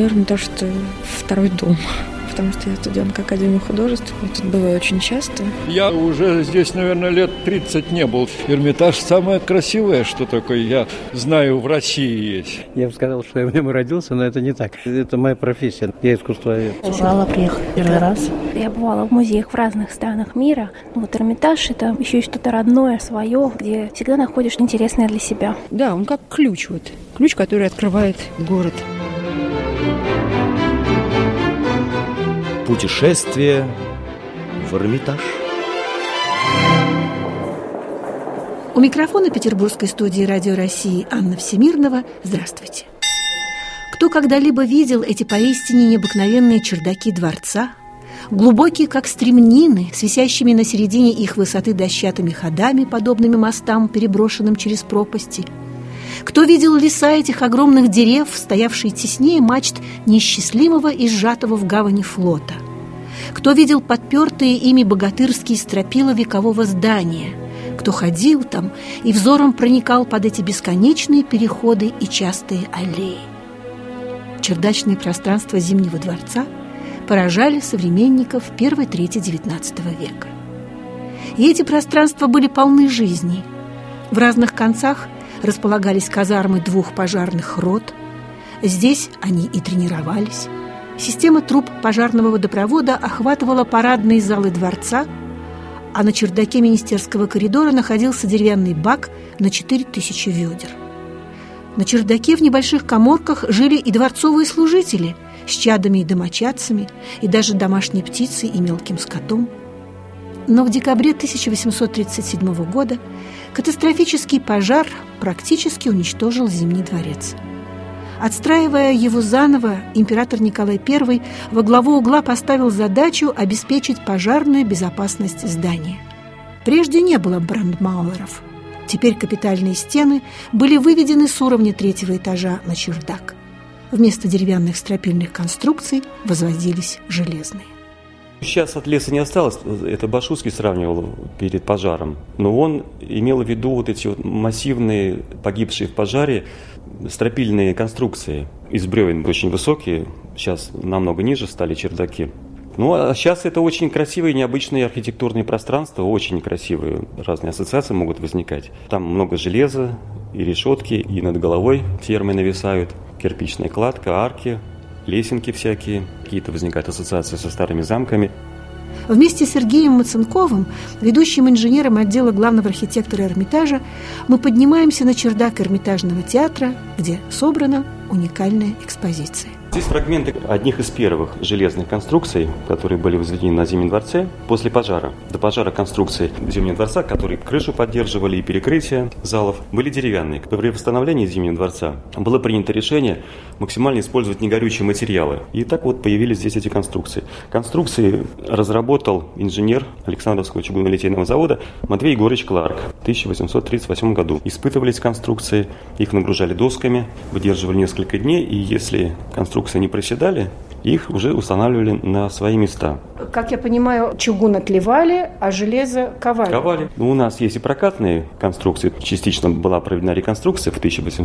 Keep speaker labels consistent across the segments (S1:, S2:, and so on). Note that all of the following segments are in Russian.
S1: Эрмитаж – это второй дом, потому что я студентка Академии художеств. Я тут бываю очень часто.
S2: Я уже здесь, наверное, лет 30 не был. Эрмитаж самое красивое, что такое, я знаю, в России есть.
S3: Я бы сказал, что я в нем и родился, но это не так. Это моя профессия. Я искусствовед.
S4: Урала приехала первый раз. Я бывала в музеях в разных странах мира. Вот Эрмитаж – это еще и что-то родное, свое, где всегда находишь интересное для себя.
S5: Да, он как ключ, ключ, который открывает город.
S6: Путешествие в Эрмитаж.
S7: У микрофона петербургской студии «Радио России» Анна Всемирнова. Здравствуйте. Кто когда-либо видел эти поистине необыкновенные чердаки дворца, глубокие, как стремнины, с висящими на середине их высоты дощатыми ходами, подобными мостам, переброшенным через пропасти? Кто видел леса этих огромных дерев, стоявшие теснее мачт неисчислимого и сжатого в гавани флота? Кто видел подпертые ими богатырские стропила векового здания? Кто ходил там и взором проникал под эти бесконечные переходы и частые аллеи? Чердачные пространства Зимнего дворца поражали современников первой трети XIX века. И эти пространства были полны жизни. В разных концах располагались казармы 2 пожарных рот. Здесь они и тренировались. Система труб пожарного водопровода охватывала парадные залы дворца, а на чердаке министерского коридора находился деревянный бак на 4000 ведер. На чердаке в небольших каморках жили и дворцовые служители с чадами и домочадцами, и даже домашней птицей и мелким скотом. Но в декабре 1837 года катастрофический пожар практически уничтожил Зимний дворец. Отстраивая его заново, император Николай I во главу угла поставил задачу обеспечить пожарную безопасность здания. Прежде не было брандмауэров. Теперь капитальные стены были выведены с уровня 3-го этажа на чердак. Вместо деревянных стропильных конструкций возводились железные.
S8: Сейчас от леса не осталось, это Башутский сравнивал перед пожаром, но он имел в виду вот эти вот массивные, погибшие в пожаре, стропильные конструкции из бревен, очень высокие, сейчас намного ниже стали чердаки. Ну, а сейчас это очень красивые, необычные архитектурные пространства, очень красивые, разные ассоциации могут возникать. Там много железа и решетки, и над головой фермы нависают, кирпичная кладка, арки, лесенки всякие, какие-то возникают ассоциации со старыми замками.
S7: Вместе с Сергеем Маценковым, ведущим инженером отдела главного архитектора Эрмитажа, мы поднимаемся на чердак Эрмитажного театра, где собрана уникальная экспозиция.
S8: Здесь фрагменты одних из первых железных конструкций, которые были возведены на Зимнем дворце после пожара. До пожара конструкции Зимнего дворца, которые крышу поддерживали и перекрытия залов, были деревянные. При восстановлении Зимнего дворца было принято решение максимально использовать негорючие материалы. И так вот появились здесь эти конструкции. Конструкции разработал инженер Александровского чугунолитейного завода Матвей Егорович Кларк в 1838 году. Испытывались конструкции, их нагружали досками, выдерживали несколько дней, и если конструкции не проседали, их уже устанавливали на свои места.
S5: Как я понимаю, чугун отливали, а железо ковали.
S8: Ковали. У нас есть и прокатные конструкции. Частично была проведена реконструкция в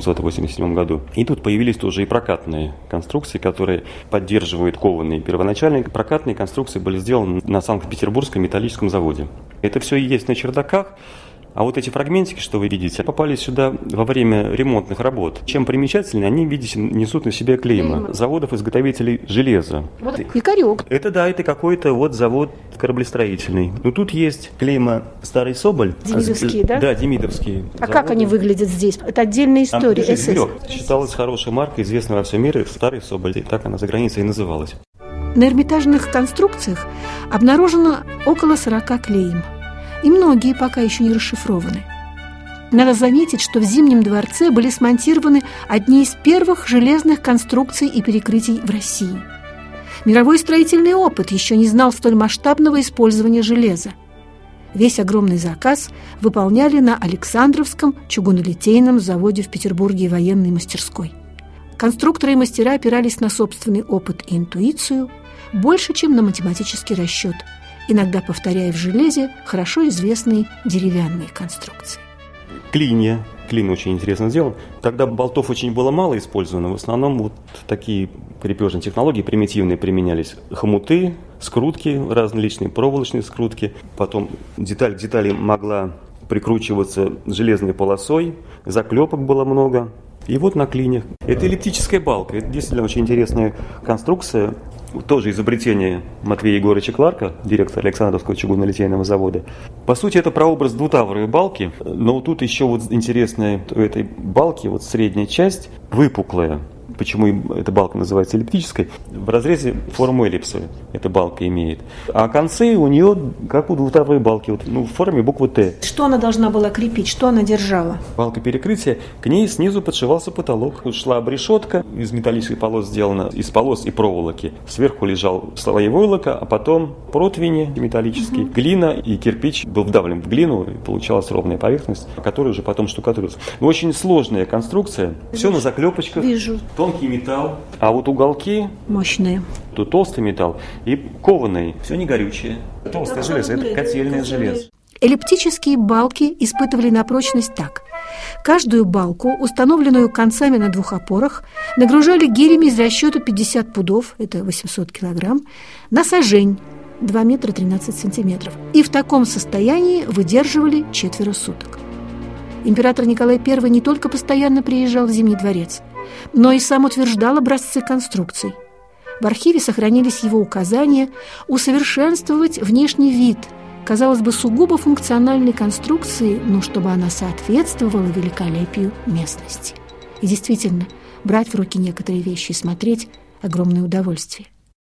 S8: 1887 году. И тут появились тоже и прокатные конструкции, которые поддерживают кованые. Первоначальные прокатные конструкции были сделаны на Санкт-Петербургском металлическом заводе. Это все и есть на чердаках. А вот эти фрагментики, что вы видите, попали сюда во время ремонтных работ. Чем примечательны, они, видите, несут на себе клейма заводов-изготовителей железа.
S5: Вот якорек.
S8: Это какой-то вот завод кораблестроительный. Но тут есть клейма «Старый Соболь».
S5: Демидовские, да?
S8: Да, демидовские.
S5: А как они выглядят здесь? Это отдельная история.
S8: Считалась хорошая марка, известная во всем мире, «Старый Соболь». И так она за границей и называлась.
S7: На эрмитажных конструкциях обнаружено около 40 клейм. И многие пока еще не расшифрованы. Надо заметить, что в Зимнем дворце были смонтированы одни из первых железных конструкций и перекрытий в России. Мировой строительный опыт еще не знал столь масштабного использования железа. Весь огромный заказ выполняли на Александровском чугунолитейном заводе в Петербурге и военной мастерской. Конструкторы и мастера опирались на собственный опыт и интуицию больше, чем на математический расчет, иногда повторяя в железе хорошо известные деревянные конструкции.
S8: Клинья Клин очень интересно сделан. Тогда болтов очень было мало использовано. В основном вот такие крепежные технологии примитивные применялись. Хомуты, скрутки, различные проволочные скрутки. Потом деталь к детали могла прикручиваться железной полосой. Заклепок было много. И вот на клине. Это эллиптическая балка. Это действительно очень интересная конструкция. Тоже изобретение Матвея Егоровича Кларка, директора Александровского чугунно-литейного завода. По сути, это прообраз двутавровой балки, но тут еще вот интересная у этой балки, вот средняя часть выпуклая. Почему эта балка называется эллиптической? В разрезе форму эллипса эта балка имеет. А концы у нее, как у двутавровой балки, вот, в форме буквы Т.
S5: Что она должна была крепить? Что она держала?
S8: Балка перекрытия, к ней снизу подшивался потолок. Шла обрешетка, из металлических полос сделана, из полос и проволоки. Сверху лежал слой войлока, а потом противни металлические, глина и кирпич был вдавлен в глину, и получалась ровная поверхность, которая уже потом штукатурилась. Очень сложная конструкция, все на заклепочках.
S5: Вижу.
S8: Тонкий металл, а вот уголки
S5: мощные.
S8: Тут толстый металл и кованый. Все не горючее. Толстое железо, это котельное железо.
S7: Эллиптические балки испытывали на прочность так. Каждую балку, установленную концами на двух опорах, нагружали гирями из расчета 50 пудов, это 800 килограмм, на сажень, 2 метра 13 сантиметров. И в таком состоянии выдерживали 4 суток. Император Николай I не только постоянно приезжал в Зимний дворец, но и сам утверждал образцы конструкций. В архиве сохранились его указания усовершенствовать внешний вид, казалось бы, сугубо функциональной конструкции, но чтобы она соответствовала великолепию местности. И действительно, брать в руки некоторые вещи и смотреть – огромное удовольствие.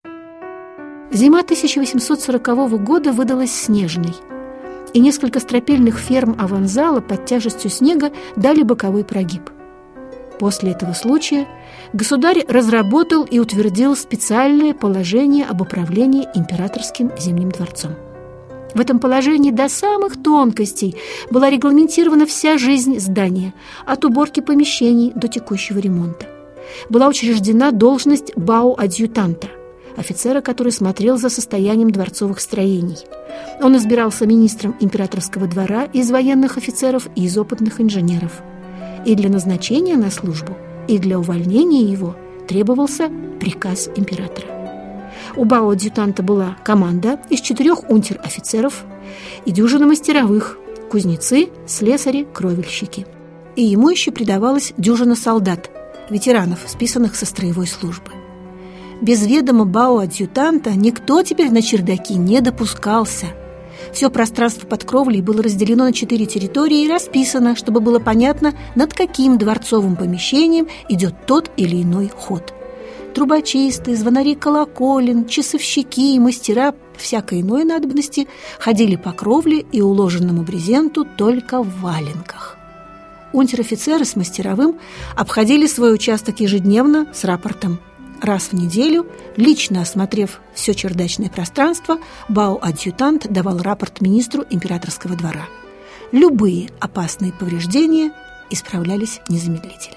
S7: Зима 1840 года выдалась снежной, и несколько стропильных ферм аванзала под тяжестью снега дали боковой прогиб. После этого случая государь разработал и утвердил специальное положение об управлении императорским Зимним дворцом. В этом положении до самых тонкостей была регламентирована вся жизнь здания, от уборки помещений до текущего ремонта. Была учреждена должность бау-адъютанта, офицера, который смотрел за состоянием дворцовых строений. Он избирался министром императорского двора из военных офицеров и из опытных инженеров. И для назначения на службу, и для увольнения его требовался приказ императора. У бау-адъютанта была команда из 4 унтер-офицеров и дюжина мастеровых – кузнецы, слесари, кровельщики. И ему еще придавалась дюжина солдат, ветеранов, списанных со строевой службы. Без ведома бау-адъютанта никто теперь на чердаки не допускался. Все пространство под кровлей было разделено на 4 территории и расписано, чтобы было понятно, над каким дворцовым помещением идет тот или иной ход. Трубочисты, звонари колоколен, часовщики и мастера всякой иной надобности ходили по кровле и уложенному брезенту только в валенках. Унтер-офицеры с мастеровым обходили свой участок ежедневно с рапортом. Раз в неделю, лично осмотрев все чердачное пространство, бау-адъютант давал рапорт министру императорского двора. Любые опасные повреждения исправлялись незамедлительно.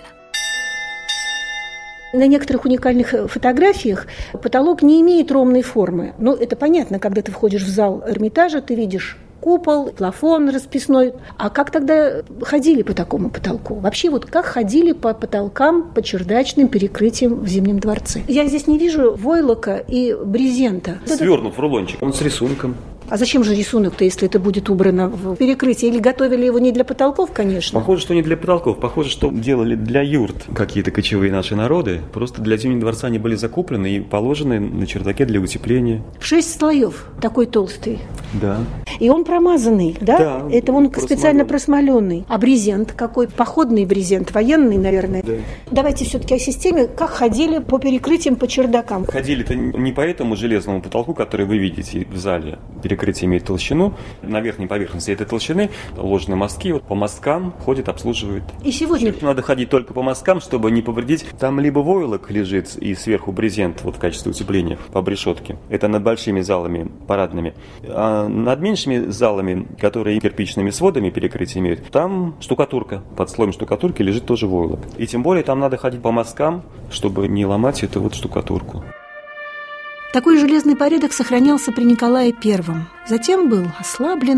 S7: На некоторых уникальных фотографиях потолок не имеет ровной формы. Но это понятно, когда ты входишь в зал Эрмитажа, ты видишь купол, плафон расписной. А как тогда ходили по такому потолку? Вообще вот как ходили по потолкам, по чердачным перекрытиям в Зимнем дворце? Я здесь не вижу войлока и брезента.
S8: Свернут в рулончик, он с рисунком.
S5: А зачем же рисунок-то, если это будет убрано в перекрытие? Или готовили его не для потолков, конечно?
S8: Похоже, что не для потолков. Похоже, что делали для юрт какие-то кочевые наши народы. Просто для Зимнего дворца они были закуплены и положены на чердаке для утепления. 6
S5: слоев, такой толстый.
S8: Да.
S5: И он промазанный, да?
S8: Да.
S5: Это он специально просмоленный. А брезент какой? Походный брезент, военный, наверное.
S8: Да.
S5: Давайте все-таки о системе, как ходили по перекрытиям, по чердакам.
S8: Ходили-то не по этому железному потолку, который вы видите в зале. Перекрытие имеет толщину. На верхней поверхности этой толщины ложены мостки. Вот по мосткам ходят, обслуживают.
S5: И сегодня
S8: надо ходить только по мосткам, чтобы не повредить. Там либо войлок лежит и сверху брезент вот в качестве утепления по обрешетке. Это над большими залами парадными. А над меньшими залами, которые кирпичными сводами перекрытия имеют, там штукатурка. Под слоем штукатурки лежит тоже войлок. И тем более там надо ходить по мосткам, чтобы не ломать эту вот штукатурку.
S7: Такой железный порядок сохранялся при Николае I. Затем был ослаблен,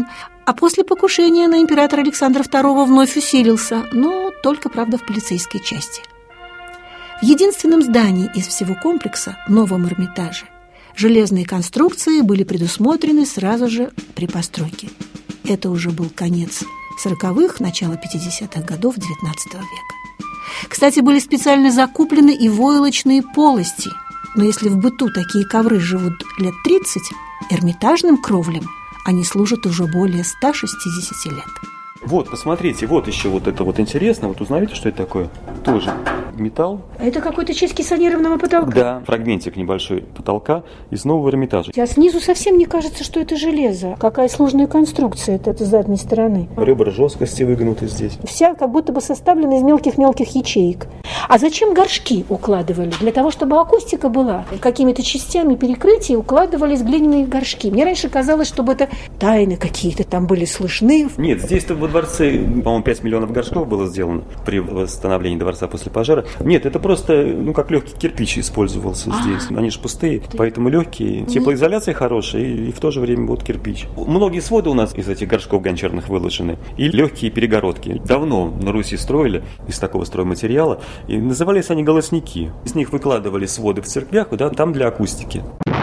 S7: А после покушения на императора Александра II вновь усилился, но только, правда, в полицейской части. В единственном здании из всего комплекса, Новом Эрмитаже, железные конструкции были предусмотрены сразу же при постройке. Это уже был конец 40-х, начало 50-х годов XIX века. Кстати, были специально закуплены и войлочные полости. Но если в быту такие ковры живут лет 30, эрмитажным кровлям они служат уже более 160 лет.
S8: Вот, посмотрите, вот еще вот это вот интересно. Вот узнаете, что это такое? Тоже металл.
S5: Это какой-то часть кессонированного потолка?
S8: Да, фрагментик небольшой потолка из Нового Эрмитажа.
S5: А снизу совсем не кажется, что это железо. Какая сложная конструкция это с задней стороны.
S8: Ребра жесткости выгнуты здесь.
S5: Вся как будто бы составлена из мелких-мелких ячеек. А зачем горшки укладывали? Для того, чтобы акустика была. Какими-то частями перекрытия укладывались глиняные горшки. Мне раньше казалось, чтобы это тайны какие-то там были слышны.
S8: Нет, здесь-то во дворце, по-моему, 5 миллионов горшков было сделано при восстановлении дворца после пожара. Нет, это просто, как легкий кирпич использовался здесь. Они же пустые, поэтому легкие. Теплоизоляция хорошая и в то же время вот кирпич. Многие своды у нас из этих горшков гончарных выложены. И легкие перегородки. Давно на Руси строили из такого стройматериала. И назывались они голосники. Из них выкладывали своды в церквях, да, там для акустики.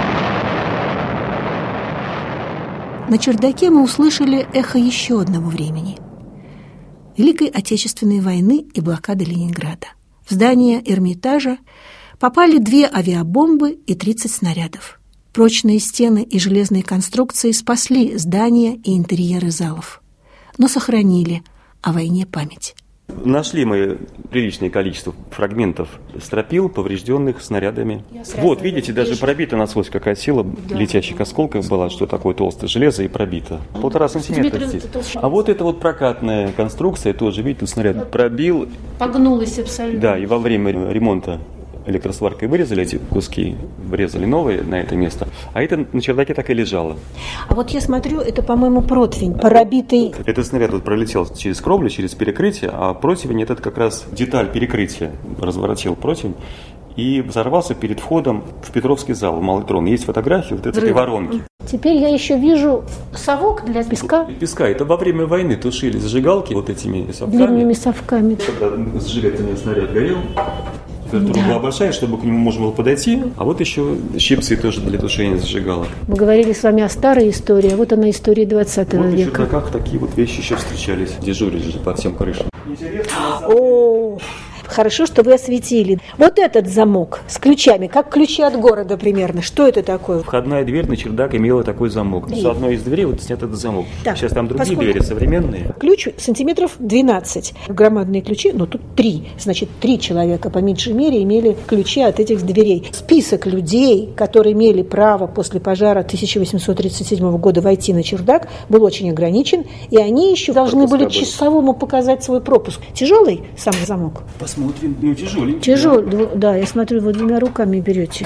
S7: На чердаке мы услышали эхо еще одного времени – Великой Отечественной войны и блокады Ленинграда. В здание Эрмитажа попали 2 авиабомбы и 30 снарядов. Прочные стены и железные конструкции спасли здания и интерьеры залов, но сохранили о войне память.
S8: Нашли мы приличное количество фрагментов стропил, поврежденных снарядами. Вот, видите, даже пробита насквозь какая сила летящих осколков была, что такое толстое железо и пробито. 1,5 сантиметра здесь. А вот это вот прокатная конструкция, тоже, видите, снаряд пробил.
S5: Погнулась абсолютно.
S8: Да, и во время ремонта электросваркой вырезали эти куски, врезали новые на это место, а это на чердаке так и лежало.
S5: А вот я смотрю, это, по-моему, противень, пробитый.
S8: Этот снаряд вот пролетел через кровлю, через перекрытие, а противень это как раз деталь перекрытия. Разворотил противень и взорвался перед входом в Петровский зал, в Малый трон. Есть фотографии вот этой воронки.
S5: Теперь я еще вижу совок для песка.
S8: Песка. Это во время войны тушили зажигалки вот этими совками.
S5: Длинными совками.
S8: Когда с жилетами снаряд горел, температура была большая, чтобы к нему можно было подойти. А вот еще щипцы тоже для тушения зажигалок.
S5: Мы говорили с вами о старой истории, а вот она история 20
S8: вот
S5: века.
S8: Вот как такие вот вещи еще встречались. Дежурили же под всем крышам. Интересно,
S5: хорошо, что вы осветили. Вот этот замок с ключами, как ключи от города примерно. Что это такое?
S8: Входная дверь на чердак имела такой замок. С одной из дверей вот снят этот замок.
S5: Так,
S8: сейчас там другие двери современные.
S5: Ключ сантиметров 12. Громадные ключи, но тут 3. Значит, 3 человека по меньшей мере имели ключи от этих дверей. Список людей, которые имели право после пожара 1837 года войти на чердак, был очень ограничен. И они еще должны были часовому показать свой пропуск. Тяжелый сам замок?
S8: Посмотрим. Тяжеленький.
S5: Тяжелый, да, я смотрю, вот 2 руками берете.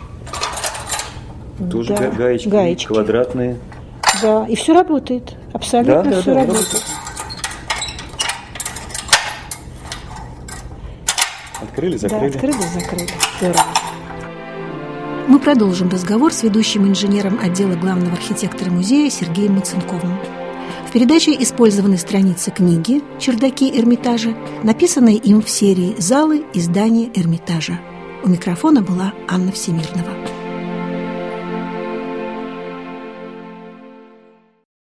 S8: Тоже гаечки квадратные.
S5: Да, и все работает. Абсолютно все работает.
S8: Открыли, закрыли.
S5: Да, открыли, закрыли. Здорово.
S7: Мы продолжим разговор с ведущим инженером отдела главного архитектора музея Сергеем Маценковым. В передаче использованы страницы книги «Чердаки Эрмитажа», написанные им в серии «Залы и здания Эрмитажа». У микрофона была Анна Всемирнова.